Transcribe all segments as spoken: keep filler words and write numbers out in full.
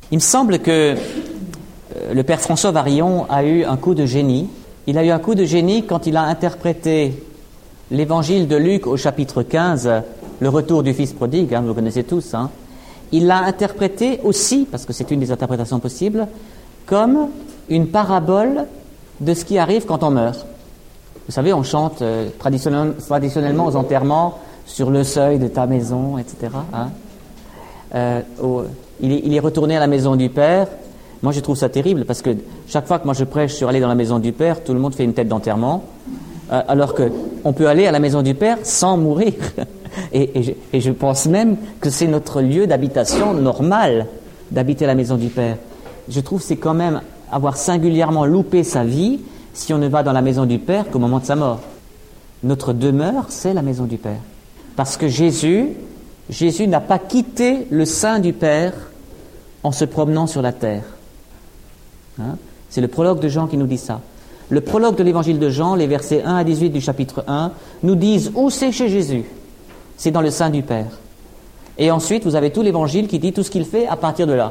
Il me semble que le père François Varillon a eu un coup de génie. Il a eu un coup de génie quand il a interprété l'évangile de Luc au chapitre quinze, le retour du fils prodigue, hein, vous le connaissez tous. Hein. Il l'a interprété aussi, parce que c'est une des interprétations possibles, comme une parabole de ce qui arrive quand on meurt. Vous savez, on chante euh, traditionnel, traditionnellement aux enterrements sur le seuil de ta maison, et cetera. Hein. Euh, au, il, est, il est retourné à la maison du Père. Moi, je trouve ça terrible parce que chaque fois que moi je prêche sur aller dans la maison du Père, tout le monde fait une tête d'enterrement, euh, alors que on peut aller à la maison du Père sans mourir. et, et, je, et je pense même que c'est notre lieu d'habitation normal d'habiter à la maison du Père. Je trouve que c'est quand même avoir singulièrement loupé sa vie si on ne va dans la maison du Père qu'au moment de sa mort. Notre demeure, c'est la maison du Père. Parce que Jésus, Jésus n'a pas quitté le sein du Père en se promenant sur la terre. Hein? C'est le prologue de Jean qui nous dit ça. Le prologue de l'évangile de Jean, les versets un à dix-huit du chapitre un, nous disent où c'est chez Jésus. C'est dans le sein du Père. Et ensuite, vous avez tout l'évangile qui dit tout ce qu'il fait à partir de là.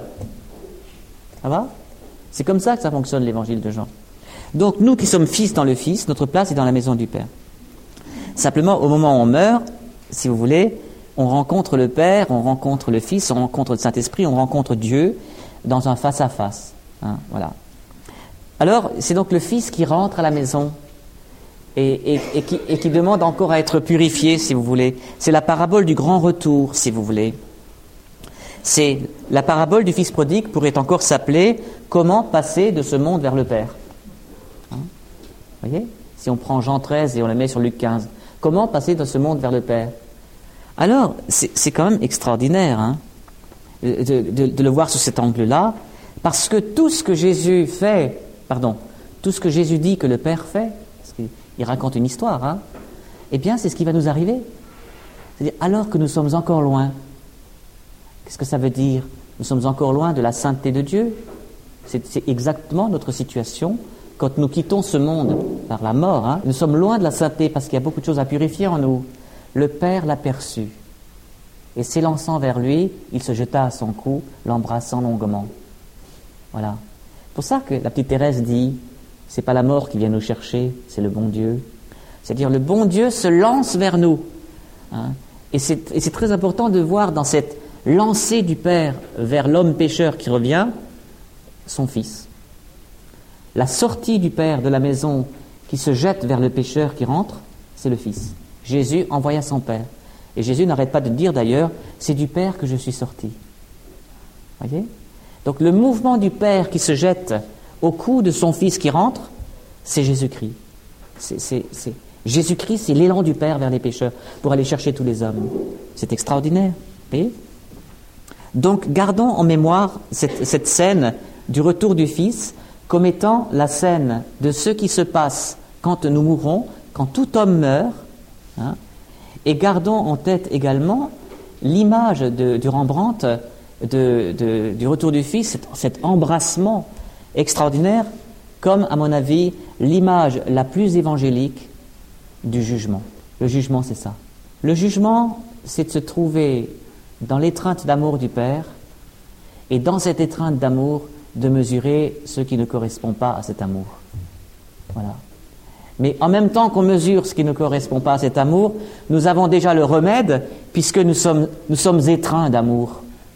Ça va ? C'est comme ça que ça fonctionne l'évangile de Jean. Donc, nous qui sommes fils dans le Fils, notre place est dans la maison du Père. Simplement, au moment où on meurt, si vous voulez, on rencontre le Père, on rencontre le Fils, on rencontre le Saint-Esprit, on rencontre Dieu dans un face-à-face. Hein, voilà. Alors, c'est donc le Fils qui rentre à la maison et, et, et, qui, et qui demande encore à être purifié, si vous voulez. C'est la parabole du grand retour, si vous voulez. C'est la parabole du Fils prodigue pourrait encore s'appeler « Comment passer de ce monde vers le Père ». Hein, vous voyez ? Si on prend Jean treize et on le met sur Luc quinze. Comment passer de ce monde vers le Père ? Alors, c'est, c'est quand même extraordinaire hein, de, de, de le voir sous cet angle-là, parce que tout ce que Jésus fait, pardon, tout ce que Jésus dit que le Père fait, parce qu'il raconte une histoire, hein, eh bien, c'est ce qui va nous arriver. C'est-à-dire, alors que nous sommes encore loin, qu'est-ce que ça veut dire ? Nous sommes encore loin de la sainteté de Dieu. C'est, c'est exactement notre situation quand nous quittons ce monde par la mort. Hein, nous sommes loin de la sainteté parce qu'il y a beaucoup de choses à purifier en nous. Le Père l'aperçut, et s'élançant vers lui, il se jeta à son cou, l'embrassant longuement. Voilà. C'est pour ça que la petite Thérèse dit, c'est pas la mort qui vient nous chercher, c'est le bon Dieu. C'est-à-dire le bon Dieu se lance vers nous. Hein. Et, c'est, et c'est très important de voir dans cette lancée du Père vers l'homme pécheur qui revient, son Fils. La sortie du Père de la maison qui se jette vers le pécheur qui rentre, c'est le Fils. Jésus envoya son Père. Et Jésus n'arrête pas de dire d'ailleurs, c'est du Père que je suis sorti. Voyez ? Donc le mouvement du Père qui se jette au cou de son Fils qui rentre, c'est Jésus-Christ. C'est, c'est, c'est... Jésus-Christ, c'est l'élan du Père vers les pécheurs pour aller chercher tous les hommes. C'est extraordinaire. Voyez ? Donc gardons en mémoire cette, cette scène du retour du Fils comme étant la scène de ce qui se passe quand nous mourrons, quand tout homme meurt. Hein, et gardons en tête également l'image de, du Rembrandt de, de, du retour du Fils, cet, cet embrassement extraordinaire, comme, à mon avis, l'image la plus évangélique du jugement. Le jugement, c'est ça. Le jugement, c'est de se trouver dans l'étreinte d'amour du Père, et dans cette étreinte d'amour, de mesurer ce qui ne correspond pas à cet amour. Voilà. Mais en même temps qu'on mesure ce qui ne correspond pas à cet amour, nous avons déjà le remède, puisque nous sommes, nous sommes étreints d'amour.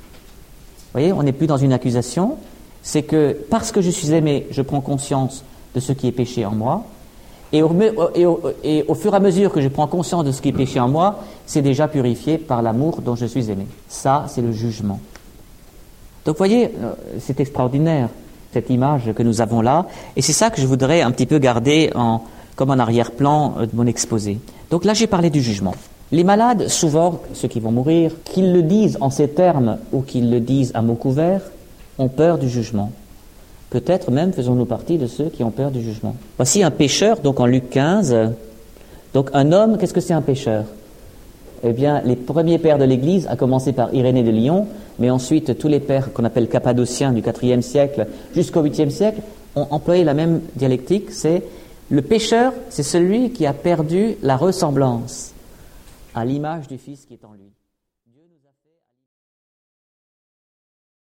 Vous voyez, on n'est plus dans une accusation. C'est que parce que je suis aimé, je prends conscience de ce qui est péché en moi. Et au, et, au, et au fur et à mesure que je prends conscience de ce qui est péché en moi, c'est déjà purifié par l'amour dont je suis aimé. Ça, c'est le jugement. Donc vous voyez, c'est extraordinaire, cette image que nous avons là. Et c'est ça que je voudrais un petit peu garder en... comme en arrière-plan de mon exposé. Donc là, j'ai parlé du jugement. Les malades, souvent, ceux qui vont mourir, qu'ils le disent en ces termes ou qu'ils le disent à mots couverts, ont peur du jugement. Peut-être même faisons-nous partie de ceux qui ont peur du jugement. Voici un pécheur, donc en Luc quinze. Donc un homme, qu'est-ce que c'est un pécheur ? Eh bien, les premiers pères de l'Église, à commencer par Irénée de Lyon, mais ensuite tous les pères qu'on appelle cappadociens du quatrième siècle jusqu'au huitième siècle, ont employé la même dialectique, c'est le pécheur, c'est celui qui a perdu la ressemblance à l'image du Fils qui est en lui.